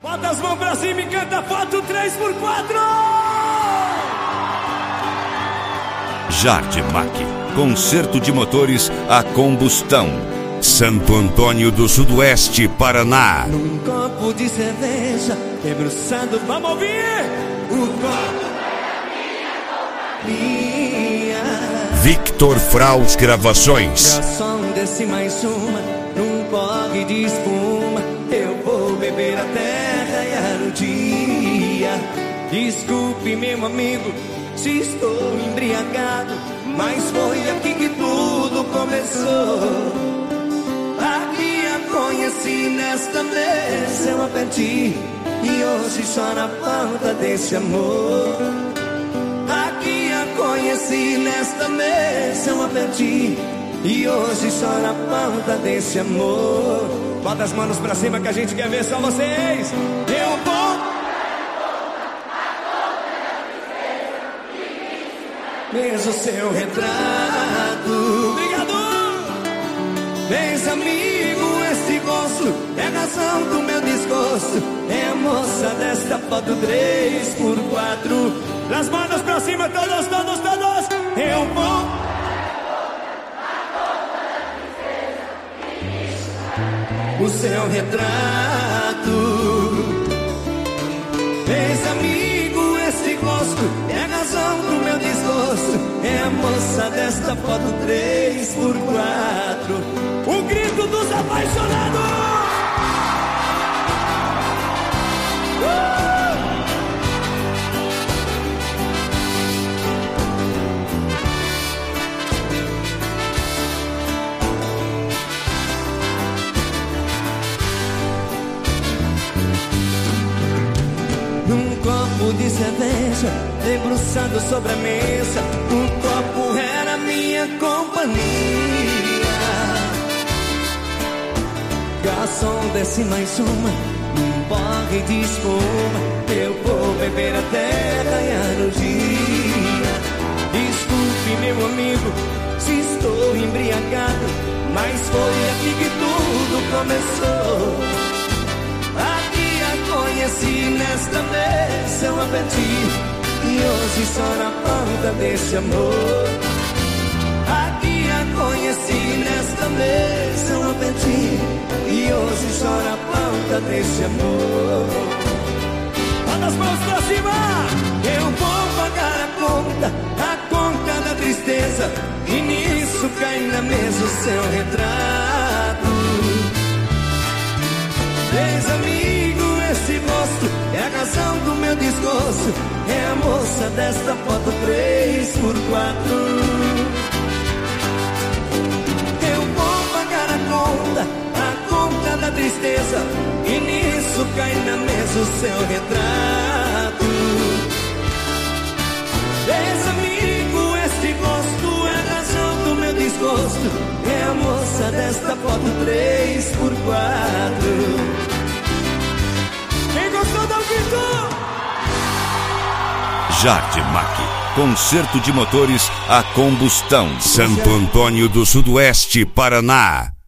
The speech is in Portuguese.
Bota as mãos pra cima e canta foto 3x4. Jardimac, concerto de motores a combustão. Santo Antônio do Sudoeste, Paraná. Num copo de cerveja, debruçado, vamos ouvir. O copo é minha. Victor Fraus Gravações. Garçom, desce mais uma, num pogue de espuma. Eu vou beber até raiar o dia. Desculpe, meu amigo, se estou embriagado, mas foi aqui que tudo começou. Aqui a conheci, nesta mesa eu a perdi, e hoje chora a falta desse amor. Aqui a conheci, nesta mesa eu a perdi, e hoje chora a falta desse amor. Bota as mãos pra cima que a gente quer ver só vocês. Eu vou mesmo seu retrato. Obrigado. Vês, amigo, esse gosto é a razão do meu desgosto. É a moça desta foto 3x4. As manos pra cima, todos, todos, todos. Eu vou o seu retrato. Vês, amigo, esse gosto é a razão do meu desgosto. É a moça desta foto 3x4. O grito dos apaixonados. Num copo de cerveja, debruçado sobre a mesa, o copo era minha companhia. Garçom, desce mais uma, num pogue de espuma. Eu vou beber até raiar o dia. Desculpe, meu amigo, se estou embriagado, mas foi aqui que tudo começou. Aqui a conheci, nesta mesa eu a perdi, e hoje chora a falta desse amor. Aqui a conheci, nesta mesa eu a perdi, e hoje chora a falta desse amor. Bota as mãos pra cima. Eu vou pagar a conta da tristeza, e nisso cai na mesa o seu retrato. Vês, amigo, esse rosto é a razão do meu desgosto. É a moça desta foto 3x4. Eu vou pagar a conta da tristeza, e nisso cai na mesa o seu retrato. Vês, amigo, esse gosto é a razão do meu desgosto. É a moça desta foto 3x4. Quem gostou do grito? Jardimac, concerto de motores a combustão. Santo Antônio do Sudoeste, Paraná.